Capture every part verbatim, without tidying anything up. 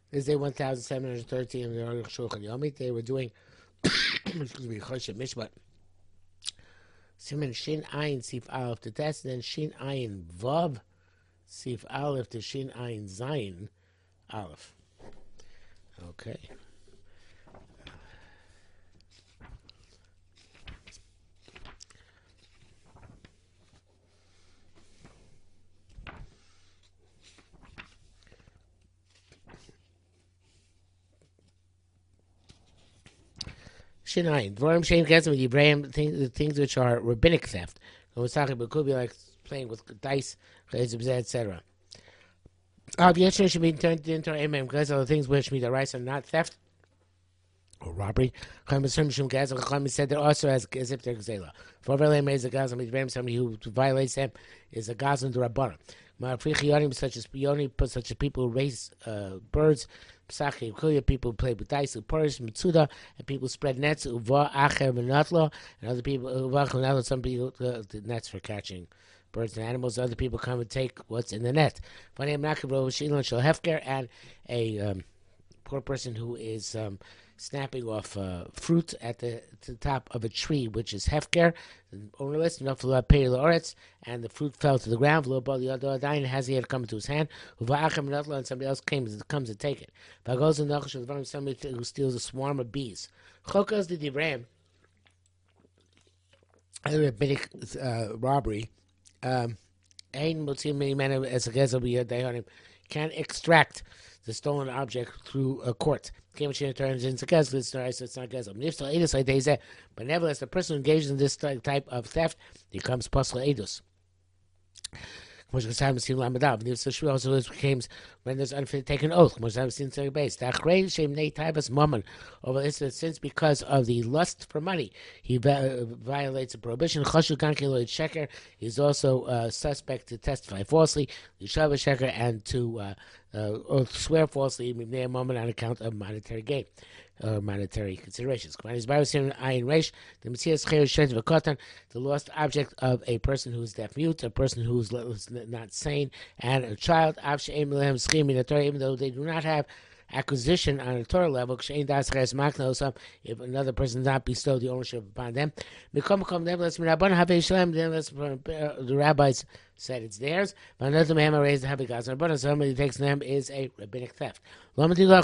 This is day one thousand seven hundred thirteen of the Aruch Shulchan Yomit. They were doing, excuse me, Choshe Mishpat. Siman Shin Ayin Sif Aleph to test, then Shin Ayin Vav Sif Aleph to Shin Ayin Zayin Aleph. Okay. Shinayin. Dvarim Shem Kesem with Ibrahim, things, things which are rabbinic theft. It could be like playing with dice, et cetera. Objection should be turned into Amen because of the things which meet the rights are not theft or robbery. Chachamim said they're also as, as if they're gazela. For Avraham is a gazan Ibrahim, somebody who violates them is a gazan to Rabbanah. Ma'africhi such as Yoni, such as people who raise uh, birds. Psachim Kuya, people play with dice, Uporish, Mitsuda, and people spread nets, Uva, Acher, Menatlo, and other people, Uva, Menatlo, some people, uh, the nets for catching birds and animals. Other people come and take what's in the net. Funny, I'm not going to Hefker, and a um, poor person who is um, snapping off uh, fruit at the, the top of a tree, which is Hefker, ownerless, enough for pay the Oretz, and the fruit fell to the ground. The other dying has he had come into his hand, and somebody else comes comes to take it. But goes in somebody who steals a swarm of bees. Chokas the Divram, a rabbinic uh, robbery. Um, can extract the stolen object through a court. Turns into gezel, so it's not gezel. But nevertheless, the person who engages in this type of theft becomes pasal edus. This also became when there's unfit take an oath. Over this, since because of the lust for money, he violates a prohibition. He's also uh, suspect to testify falsely, and to uh, uh, swear falsely on account of monetary gain. Or monetary considerations. The lost object of a person who is deaf mute, a person who is not sane, and a child, even though they do not have acquisition on a Torah level, if another person does not bestow the ownership upon them, the rabbis said it's theirs, but another man raised the Habigaz, and somebody takes them is a rabbinic theft. Why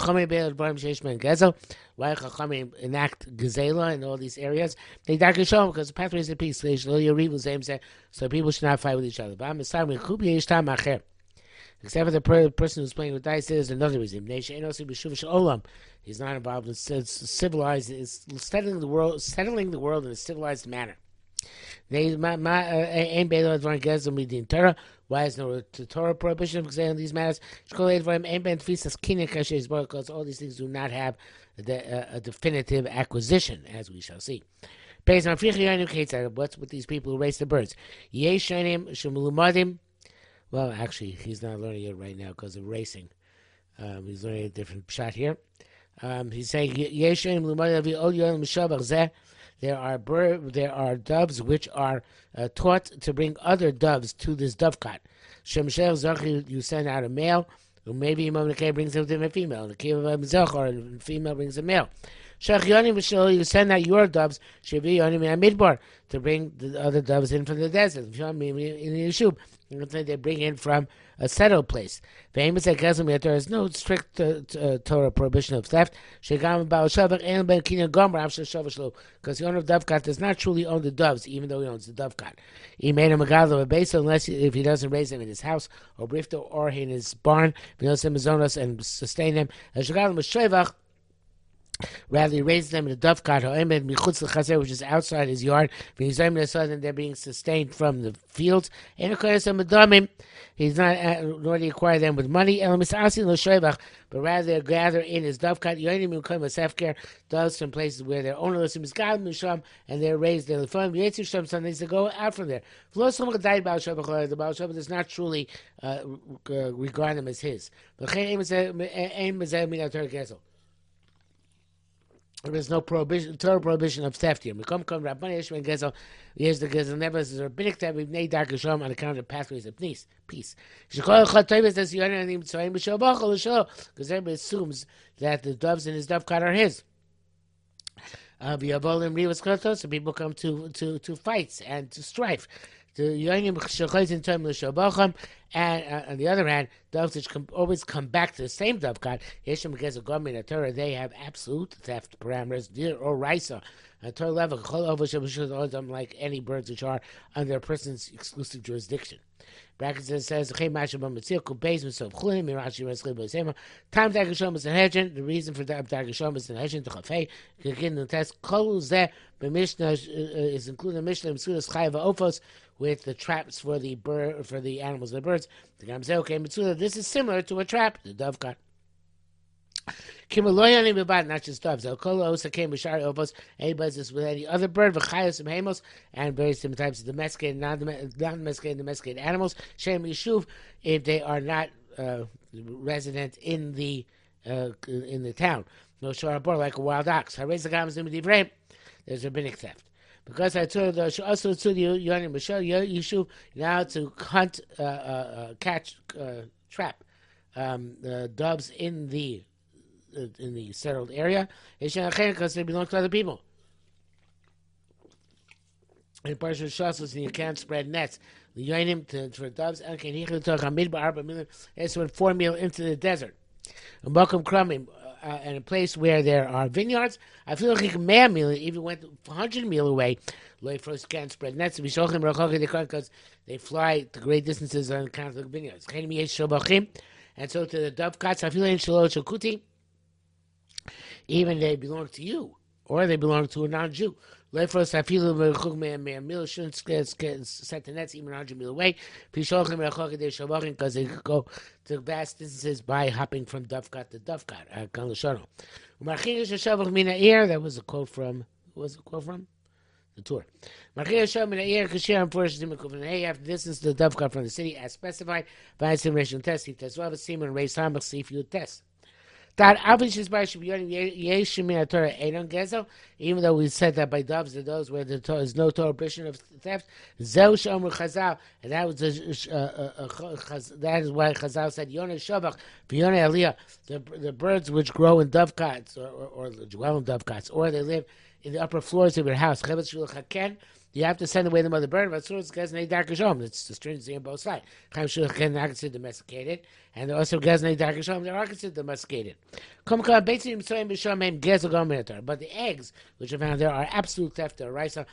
Chachamim enact Gezela in all these areas? They dark show because the pathways of peace. So people should not fight with each other. Except for the per- person who's playing with dice, there's another reason. He's not involved in civilized, is settling the world, settling the world in a civilized manner. Why is no Torah prohibition of in these matters? Because all these things do not have the, uh, a definitive acquisition, as we shall see. Based on what's with these people who race the birds? Well, actually, he's not learning it right now because of racing. Um, he's learning a different shot here. Um, he's saying there are bird, there are doves which are uh, taught to bring other doves to this dovecot. You send out a male, or maybe Imam brings him a female, and a female brings a male. You send out your doves to bring the other doves in from the desert. They bring in from a settled place. There is no strict uh, uh, Torah prohibition of theft. Because the owner of dovecot does not truly own the doves, even though he owns the dovecot. He made him a gadol of a base unless he, if he doesn't raise them in his house or brifto or in his barn, and sustain them. Rather, he raises them in a dovecot, which is outside his yard. And they're being sustained from the fields. He's not, uh, nor do he acquire them with money, but rather they gather in his dovecot. Doves from places where they're ownerless, and they're raised there. Some days to go out from there. The Baal Shem does not truly uh, regard them as his. There's no prohibition, total prohibition of theft here. Mekom kom Rabbani Yeshua and Gezel. Here's the Gezel. Never is a rabbinic that we've made dark Shalom on account of pathways of peace. Peace. Shekol Echad Toivus that's the Yonim and Tzayim B'Shel Bachol L'Shol, because everybody assumes that the doves in his dovecot are his. Uh, so people come to, to, to fights and to strife. The Yonim Shechayzin Toim L'Shel Bacham, and uh, on the other hand, doves which come, always come back to the same dovecot. Yeshem because of Gomin Torah, they have absolute theft parameters, deer or risa. At Torah level, like any birds which are under a person's exclusive jurisdiction. Brackets says, says time Dagashom is a hedging. The reason for that Dagashom is a hedging to Chafei. Begin the test. Kol Zeh Mishnah is included in Mishnah Mitzudas Chayva Ofos with the traps for the bird for the animals and the birds. The Gamzeh okay Mitzuda. This is similar to a trap. The dove got. Not just doves. Anybody is with any other bird, and various different types of domesticated, non-domesticated, domesticated animals. Shem Yishuv, if they are not uh, resident in the uh, in the town. No shore border like a wild ox. There's rabbinic theft. Because I told the also to the Yonim Michelle Yishuv now to hunt, uh, uh, catch, uh, trap um, uh, doves in the in the settled area, because they belong to other people. In Parshat Shassos, you can't spread nets. The Yonim for doves, it's when four mil into the desert. And Mokum Krumim, uh, and a place where there are vineyards, I feel like he can man meal, even went one hundred mil away. Loy first can't spread nets, because they fly to great distances on account of the vineyards. And so to the dovecots, I feel like Shalosh Kuti, even they belong to you, or they belong to a non-Jew. First, I feel meal shouldn't set the nets even one hundred mil away, because they go to vast distances by hopping from dovecot to dovecot. That was a quote from, who was the quote from? The tour. After distance to the dovecot from the city, as specified by a simulation test, if there's a semen raised hamach, see if you test. That even though we said that by doves, the those where there is no total prohibition of theft, and that was a, uh, uh, uh, that is why Chazal said Yonah Shavach, Yonah Aliyah, the the birds which grow in dovecots or, or, or dwell in dovecots, or they live in the upper floors of your house. You have to send away the mother bird, but it's the stringency on both sides. They're considered domesticated, and they're also gaznei darkashom, they are considered domesticated. But the eggs which are found there are absolute theft or raisa.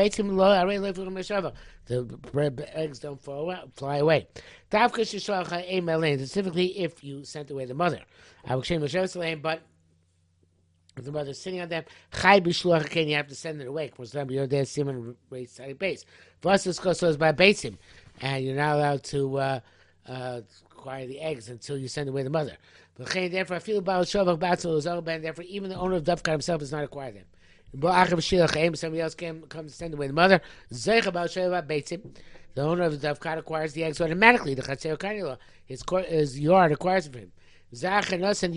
The eggs don't fly away. Specifically if you sent away the mother. But if the mother's sitting on them, Chai b'shluach again, you have to send it away. Because you're there, Simon raised side base. Vassus kosos by basim, and you're not allowed to uh, uh, acquire the eggs until you send away the mother. But therefore, I feel about shovach batzel is over, and therefore, even the owner of dovecot himself does not acquire them. Somebody else can come to send away the mother. Zeich about shovach basim. The owner of the dovecot acquires the eggs automatically. The chatzer kanila, his his yard acquires it for him. The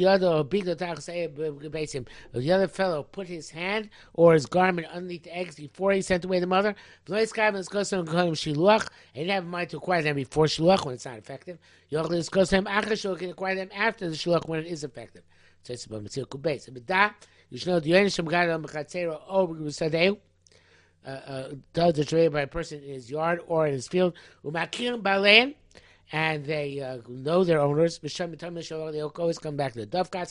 other fellow put his hand or his garment underneath the eggs before he sent away the mother. And he didn't have in mind to acquire them before shiluach when it's not effective. You can acquire them after the shiluach when it is effective. So it's about Mitzil Kubeis. You should know the Yonim Shem Gadol does the trade by a person in his yard or in his field. And they uh, know their owners. They always come back to the dovecots.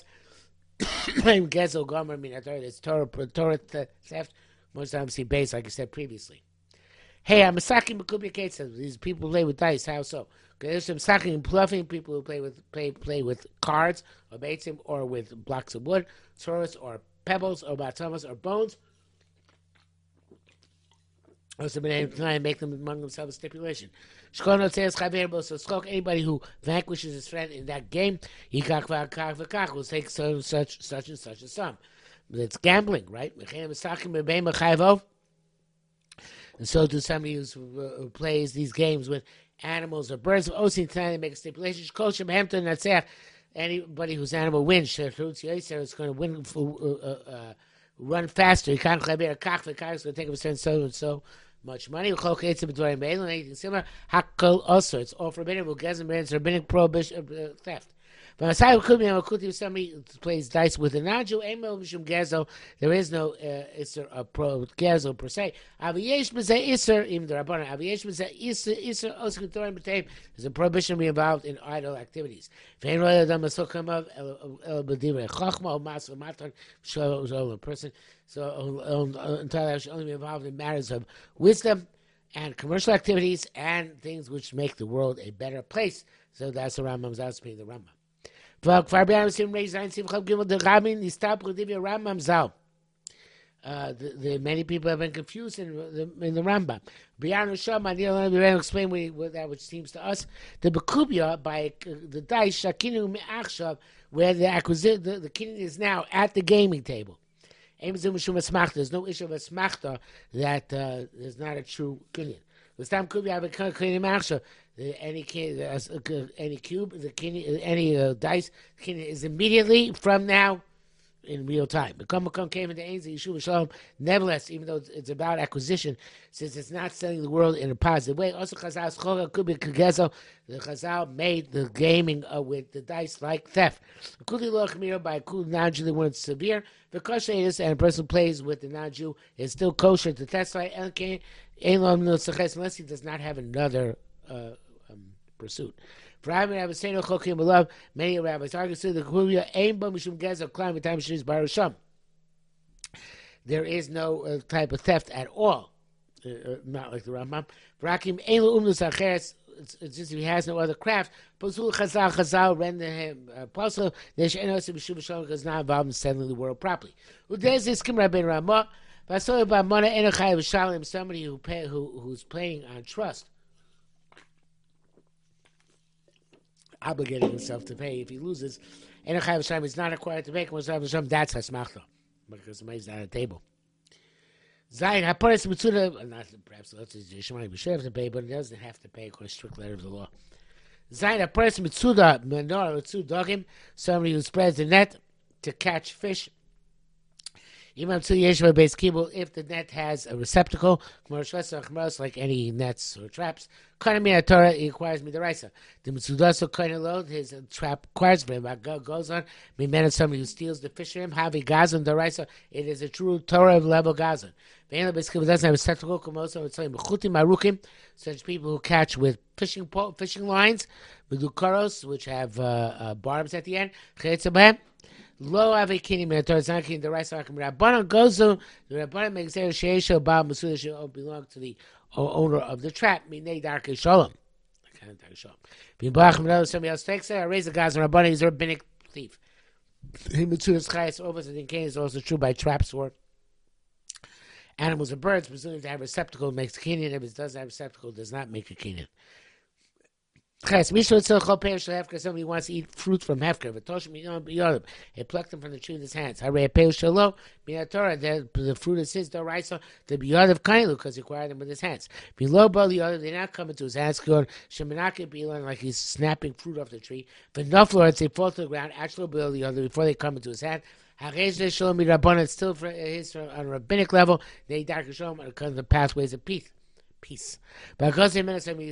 It's Torah, Torah theft. Most times see base, like I said previously. Hey, I'm a saking says these people play with dice. How so? There's some saking and bluffing people who play with play play with cards or baitzim or with blocks of wood, swords or pebbles or batamas or bones. Also been able to try and make them among themselves a stipulation. So anybody who vanquishes his friend in that game, will take so, such such and such a sum. But it's gambling, right? And so to somebody who's, who plays these games with animals or birds, they make a stipulation. Anybody whose animal wins, is going to win uh, uh, run faster. You can't have a kach for kach, so take a certain so and so much money. Anything similar. Hakol also. It's all forbidden. We'll get some rabbinic prohibition of uh, theft. But aside could be if somebody plays dice with a non-Jew, there is no uh, iser a pro gezo per se. Aviyesh b'zeh iser im the rabbanon. Aviyesh b'zeh iser iser also Torah b'teim. There's a prohibition be involved in idle activities. Vein roya adam asokam of el b'divrei chachma or mas matan show a person. So entirely should only be involved in matters of wisdom and commercial activities and things which make the world a better place. So that's the Rambam's out speaking the Rambam. Uh, the, the many people have been confused in the, in the Rambam. B'yanu Sham, I will explain what, what that which seems to us. The Bekubia by uh, the dice Shakinu Me'achshav, where the acquisition, the, the king is now at the gaming table. There's no issue of asmachta that uh, is not a true kinyan. The time could be have a kinyan machshav. Any any cube, the kinyan, any uh, dice, the kinyan is immediately from now in real time. The Kamakom came into Ein Yeshuva Shalom. Nevertheless, even though it's about acquisition, since it's not selling the world in a positive way, also Chazal's Choga could be Kagezo. The Chazal made the gaming uh, with the dice like theft. Kuli Lochmir by Kul non-Jew when it's severe. The kosher is, and a person plays with the non-Jew is still kosher to testify. Unless he does not have another uh, um, pursuit. For Rabbi Rabbi Seino Chokim Beloved, many rabbis argue to the Kubiya Aim Ba Mishum Gezel Climb Time Shis Barusham. There is no uh, type of theft at all, uh, uh, not like the Rambam. For Hakim Eilu Umnus Acheres, it's just if he has no other craft. Posul Chazal Chazal render him apostle. There's Enos B'Shuv Shalom because not involved in settling the world properly. Udes is Kim Rabbi Ramah. Vasoy Ba Mana Enochay V'Shalim, somebody who pay, who who's playing on trust, obligating himself to pay. If he loses, Enochay V'Shalim is not required to pay. That's Hasmachta, because the money's not at the table. Zayin Haparis Mitzuda, not perhaps let's say Yishmael should have to pay, but he doesn't have to pay according to strict letter of the law. Zayin Haparis Mitzuda Menor Mitzudagim, somebody who spreads the net to catch fish. If the net has a receptacle, like any nets or traps, Torah requires me the raisa. The mitzudaso kind load his trap requires for him. Goes on. Me somebody who steals the fish for him. Havi gazan the raisa. It is a true Torah level gazan. Basically, doesn't have a receptacle. Marukim, such people who catch with fishing pole, fishing lines, medukaros, which have uh, uh, barbs at the end. Lo avekini minator zankin the rice akim rabbanon goes to the rabbanon makes there sheisha ba masuda should belong to the owner of the trap. Minei darke shalom. Kind of darke shalom. B'bach minot somebody else takes it. I raise the guys and rabbanon. He's a rabbinic thief. He mitzudas chayes over the din is also true by traps or animals and birds. Presuming to have a receptacle makes a kinyan. If it doesn't have a receptacle, it does not make a kinyan. Somebody wants to eat fruit from hefker. He plucked them from the tree with his hands. The, the fruit is his, the the biyad of kainu, because he acquired them with his hands. Below the other, they not come into his hands. Like he's snapping fruit off the tree. But no florets, they fall to the ground. Actually, below the other before they come into his hand. It's still for his on a rabbinic level. They dark shalom because of the pathways of peace. Peace. But because he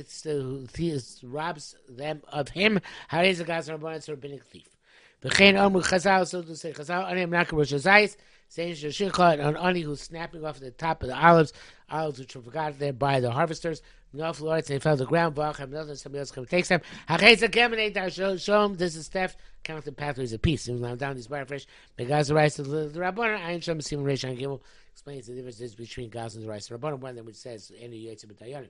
robs them of him, how is the guy's rabbanon a rabbinic thief? V'chein omu chazal, so to say chazal, ani amnaka rosh hazayis, saying sheshikha, an ani who's snapping off the top of the olives, olives which were forgotten there by the harvesters. No florets, they fell to the ground. V'achem nothing, somebody else comes takes them. Hachez akemenei dar shalom. This is theft. Count the pathways of peace. And now down these barfish, because the rice of the rabbanon, ayin shem sim reish an gimel. Explains the differences between Gaz and the rice. Rabbanon, one of them which says, Enu Yotzim B'Dayanim.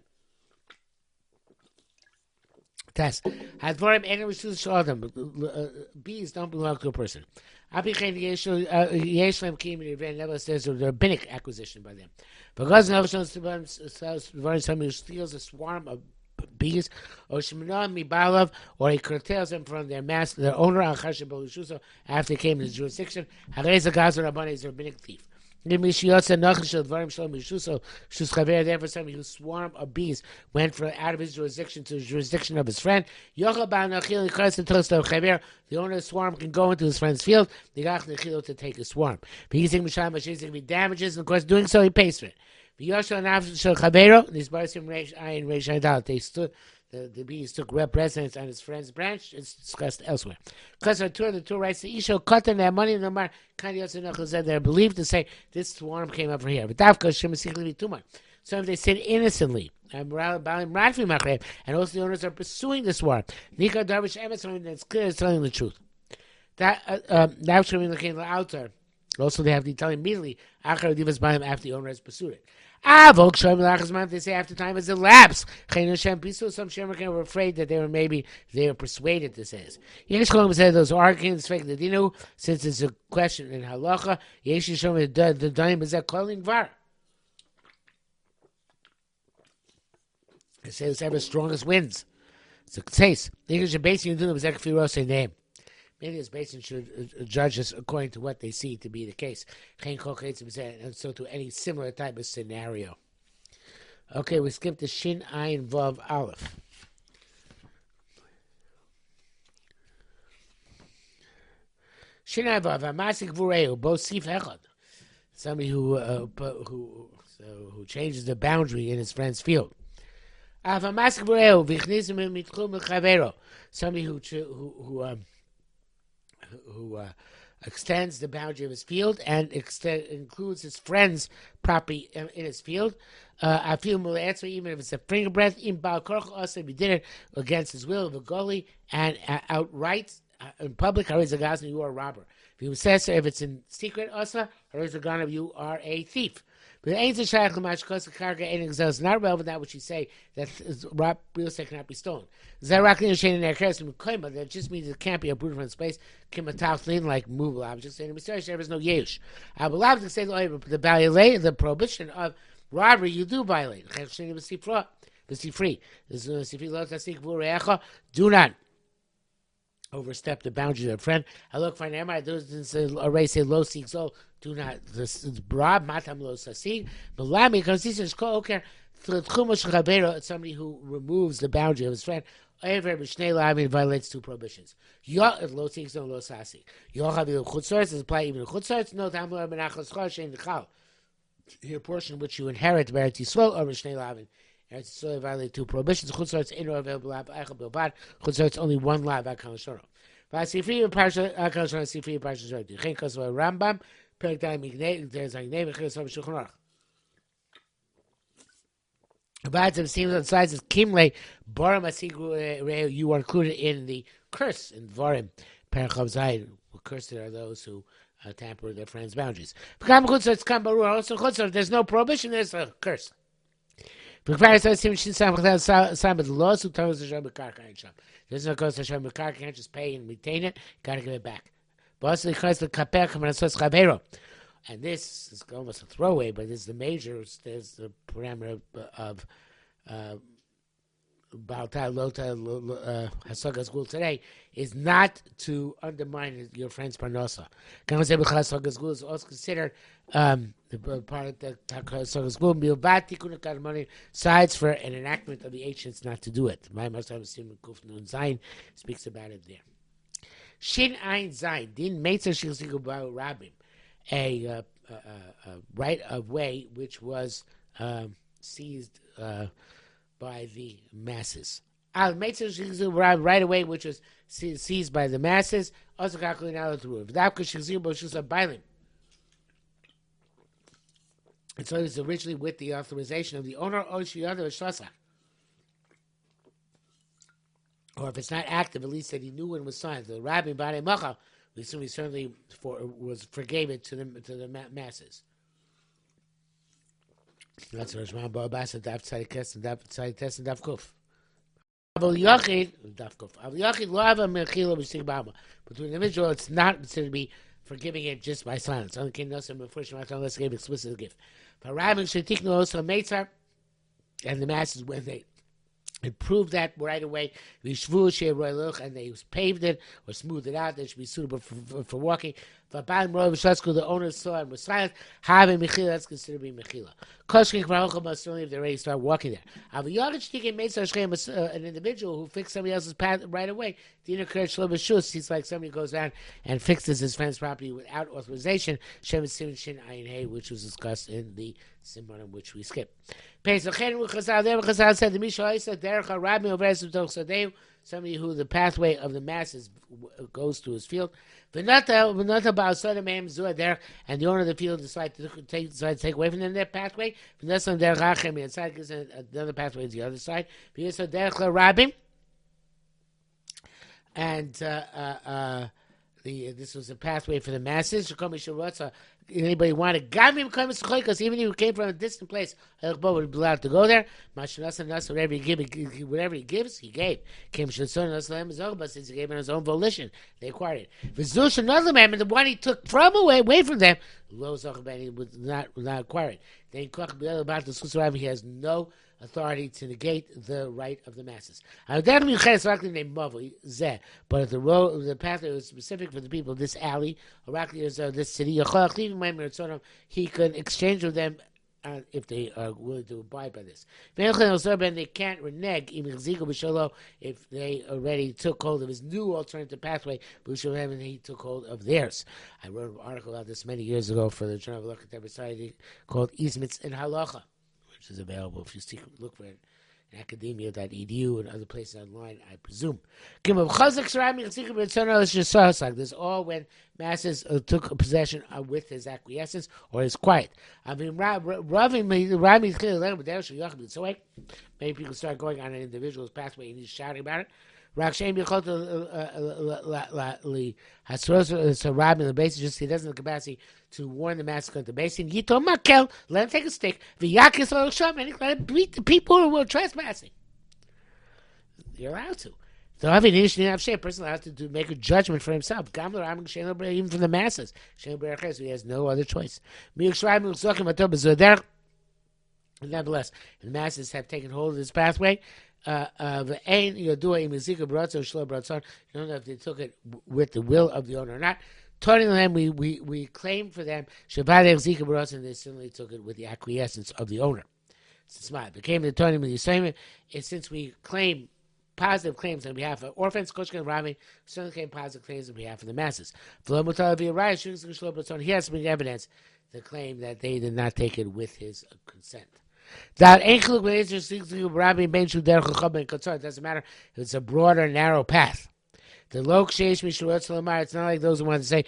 Test. Hadvarim Enu Rishus Shalom. Bees don't belong to a person. Abichein Yeshlem Kim Riven never says there's a rabbinic acquisition by them. But Gaz and Elshon somebody who steals a swarm of bees, or Shemina Mibalav, or he curtails them from their master, their owner, Al Chashem B'Lushuso, after they came in his jurisdiction. Hareza Gaz and Rabbanon is a rabbinic thief. Therefore, somebody whose swarm of bees went from out of his jurisdiction to the jurisdiction of his friend. The owner of the swarm can go into his friend's field to take his swarm. If he damages, and of course, doing so, he pays for it. They stood. The, the bees took residence on his friend's branch. It's discussed elsewhere. Because the Torah, the Torah writes, the Isha cut them their money, no matter they're believed to say this swarm came up from here. But so if they sin innocently, and also the owners are pursuing the swarm, Nika Darvish Emerson, that's clear is telling the truth. That uh, um, that should be looking at the outer. Also, they have to tell immediately after the owner has pursued it. They say after time has elapsed. Some Shemer were afraid that they were maybe they were persuaded. This is Yesh Kolam said those arguments fake the dinu since it's a question in halacha. Yesh Yishom the the daim is that calling var. They say it's ever strongest wins. It's a case. They should basically do the Zekafirose name. Maybe this basin should uh, judge us according to what they see to be the case. And so to any similar type of scenario. Okay, we skipped the Shin Ayin Vav Aleph. Shin Ayin Vav Amasik Vureu Bo Sif Echad. Somebody who uh, who so, who changes the boundary in his friend's field. Amasik Vureu Vichnizim Mitchum Chavero. Somebody who who who um, who uh, extends the boundary of his field and extend, includes his friend's property in, in his field. Uh, I feel more answer even if it's a finger breadth. In Balkorch also, if he did it against his will of a gully and uh, outright uh, in public, you are a robber. If he says so, if it's in secret, also, you are a thief. But the ain't a not relevant that which you say that real estate cannot be stolen. That just means it can't be uprooted from space. Like movable objects. And there is no yesh. I will have to say the violation, the prohibition of robbery, you do violate. Free. Do not overstep the boundary of a friend. I look for an Emma. Those already say low seek so. Do not this is broad matam lo sasig. But lami because this is called okay. Somebody who removes the boundary of his friend. Ever b'shnei lavin violates two prohibitions. Yo lo seek so lo sasig. Yo have the chutzars is apply even chutzars. No tamar benachos choshen v'chal. Your portion which you inherit where it's Yisrael or b'shnei lavin. And it's so violate two prohibitions. Chutzars in or available lab eichel bilbad. Chutzars only one lab akal shoro. V'asifri parsha akal shoro asifri parsha shoro. Chen kosva Rambam. About it seems on sides of Kimle, Boram Asigu, you are included in the curse in Vorim, Parachav Zayin. Cursed are those who uh, tamper with their friends' boundaries. There's no prohibition, there's a curse. There's no curse Hashem Mekar, can't just pay and retain it, gotta give it back. And this is almost a throwaway, but this is the major, there's the parameter of Balta Lota Hasagas Gul today, is not to undermine your friend's parnosa. Hasagas Gul is also considered um, the part of the Hasagas Gul, Bilbat sides for an enactment of the ancients not to do it. My most have seen Kuf Nun Zayin speaks about it there. Shin Ein Zayin Din Meitzer Shilzigu Rabim, a uh, uh, uh, right of way which was um, seized uh, by the masses. Al Meitzer Shilzigu Rabim, right away which was seized by the masses. Also calculated now to rule. V'davka Shilzigu Boshus Bailim. And so it was originally with the authorization of the owner or Shiyada or Shasa. Or if it's not active, at least that he knew when it was signed. The Rabbi B'nai Macha, we assume he certainly for, was forgave it to the to the masses. That's what Rashman Ba'abas and Daf Tzadi Kes and Daf Tzadi Tes and Daf Kuf. Avol Yachid, Daf Kuf. Avol Yachid lo hava mechila b'shtig b'ama. But to an individual, it's not considered to be forgiving it just by silence. Only can know some first unless gave explicit gift. For Rabbi Shetiknu also Meitzar, and the masses when they It proved that right away. And they paved it or smoothed it out. That should be suitable for, for, for walking. The owner saw and was silent. Having mechila, that's considered to be mechila. Only if they already start walking there. An individual who fixed somebody else's path right away. He's like somebody goes down and fixes his friend's property without authorization. Which was discussed in the Simon which we skipped. Chazal said the Misha somebody who the pathway of the masses goes to his field, and the owner of the field decides to take, decides to take away from them their pathway. Another pathway is the other side. And uh, uh, uh, the, this was a pathway for the masses. Anybody wanted because even if he came from a distant place, would be allowed to go there. Whatever he gives, whatever he gives, he gave. Came since he gave on his own volition, they acquired it. Another man, and the one he took from away, away from them, he would not, would not acquire it. Then he has no authority to negate the right of the masses. But if the road, the pathway was specific for the people of this alley, or this city, he could exchange with them uh, if they are willing to abide by this. They can't renege if they already took hold of his new alternative pathway, but he took hold of theirs. I wrote an article about this many years ago for the Journal of Halacha Society called Ismitz in Halacha, which is available if you seek, look for it in academia dot e d u and other places online, I presume. This all when masses uh, took possession uh, with his acquiescence or his quiet. I mean, so wait, many people start going on an individual's pathway and he's shouting about it. Just he doesn't have the capacity to warn the masses of the basin. Yito makel, let him take a stick. V'yakis l'sham, and let him beat the people who were trespassing. You're allowed to. So having a person allowed to do, make a judgment for himself, even from the masses. So he has no other choice. Nevertheless, the masses have taken hold of this pathway. Uh, uh, you don't know if they took it with the will of the owner or not. Turning them, we, we, we claim for them, and they certainly took it with the acquiescence of the owner. It became the turning of the assignment. Since we claim positive claims on behalf of orphans, Koshka and Rami certainly claim positive claims on behalf of the masses. He has to bring evidence to claim that they did not take it with his consent. That it doesn't matter if it's a broad or narrow path. The lok sheish mishurot it's not like those who want to say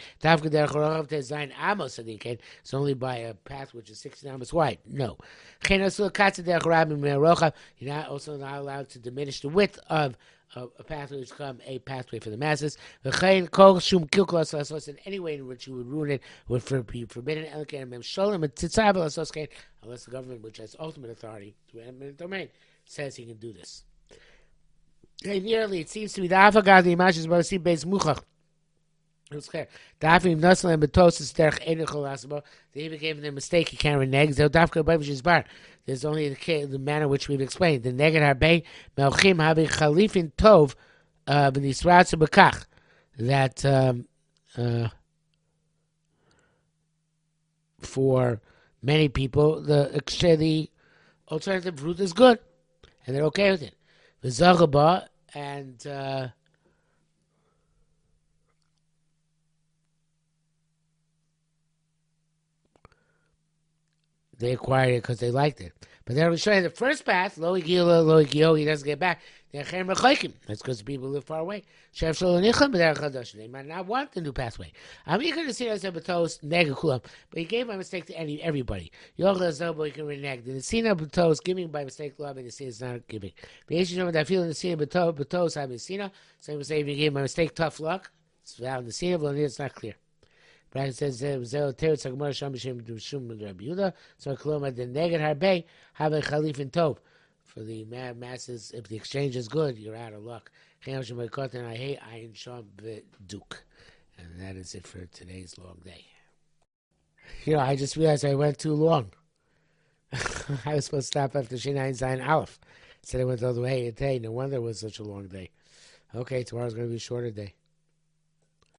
it's only by a path which is sixteen amos wide. No. You're not also not allowed to diminish the width of a, a pathway to become a pathway for the masses. In any way in which you would ruin it would be forbidden. Unless the government, which has ultimate authority to eminent domain, says he can do this. Nearly, it seems to be the Afagad the Imash is about to see base Muchach. It was clear. The Afim Nasal and Betosis Derech Enichol Asabo. They even gave them a mistake. He can't renege. They'll Dafka Babish Bar. There's only the, the manner which we've explained. The Neged Harbe Melchim having Khalifin Tov B'Nisratz B'Kach. That um, uh, for many people, the the alternative route is good, and they're okay with it. The Zagaba and uh, they acquired it because they liked it. But then we show you the first path, Lo Igila, Lo Igio, he doesn't get back. That's because the people live far away. They might not want the new pathway. I'm eager to see us but he gave by mistake to any everybody. Yochel can renege. The Sina Batos giving by mistake love and the Sina is not giving. That feeling the Sina Batos having Sina. So he would say if you gave by mistake tough luck, it's found the Sina, but it's not clear. Brian says, so Koloma the Neged Harbe have a Khalif in Tov. For the masses, if the exchange is good, you're out of luck. And I hate Ayin Shom Duke. And that is it for today's long day. You know, I just realized I went too long. I was supposed to stop after Shinayin Zayin Aleph. Said it went the other way. Hey, no wonder it was such a long day. Okay, tomorrow's going to be a shorter day.